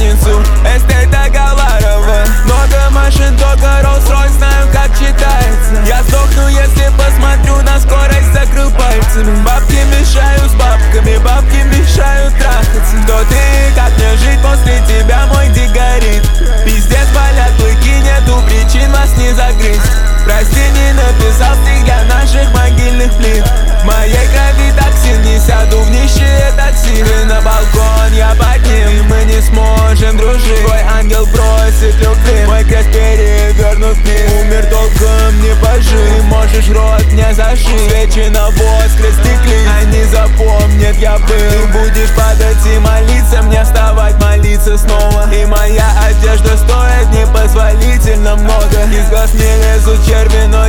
пятницу, эстейт Агаларова. Много машин, только Rolls-Royce, знаю, как читается. Я сдохну, если посмотрю на скорость, закрыл пальцами. Бабки мешают с бабками, бабки мешают трахаться. Кто ты, как мне жить после тебя, мой дик горит. Пиздец, болят клыки, нету причин вас не загрызть. Прости, не написал стих для наших могильных плит. В моей крови токсин, не сяду в нищие такси. Вы на балкон, я под ним, мы не сможем дружить. Твой ангел просит любви, мой крест перевернут вниз. Умер толком не пожить, можешь рот не зашить. Свечи на воск растекли, они запомнят, я был. Ты будешь падать и молиться, мне вставать, молиться снова. И моя одежда стоит непозволительно много. Из глаз не лезут черви, но